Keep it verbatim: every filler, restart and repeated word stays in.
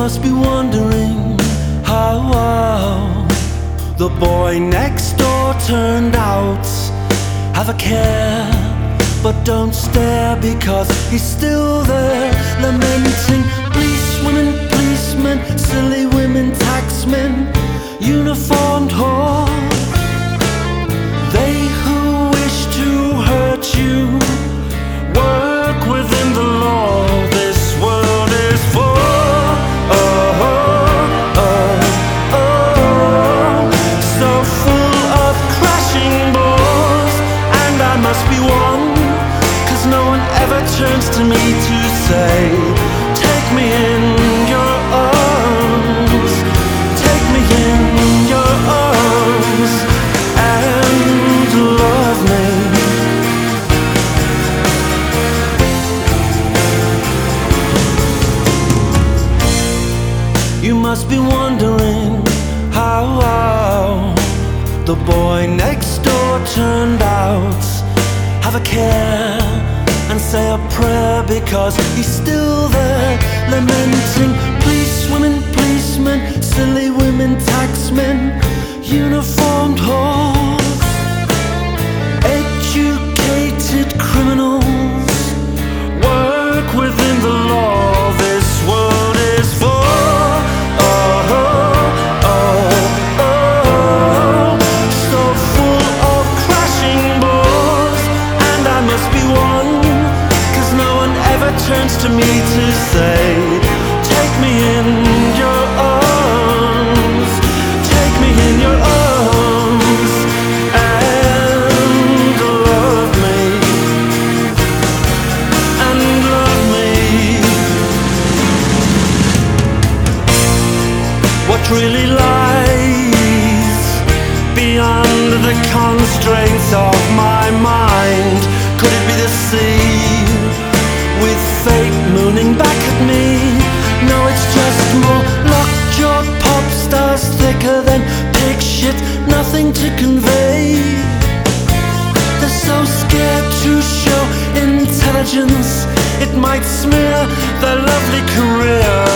must be wondering how the boy next door turned out. Have a care, but don't stare, because he's still there, lamenting. Policewomen, policemen, silly women, taxmen, uniformed whores, they who wish to hurt you work within the law this world is for. Oh, oh, oh, oh. So full of crashing balls, and I must be one, 'cause no one ever turns to me to say, take me in your arms, take me in your arms, and love me. You must be wondering how the boy next door turned out. Have a care and say a prayer, because he's still there, lamenting. Policewomen, policemen, silly women, taxmen, uniformed whores, educated criminals work within the law this world is for. Oh, oh, oh, oh. So full of crashing balls, and I must be one, 'cause no one ever turns to me to say, take me in your arms, take me in your arms, and love me, and love me. What really lies beyond the constraints of my mind? Could it be the sea with fate mooning back at me? No, it's just more lockjaw pop stars, thicker than pig shit, nothing to convey. They're so scared to show intelligence, it might smear their lovely career.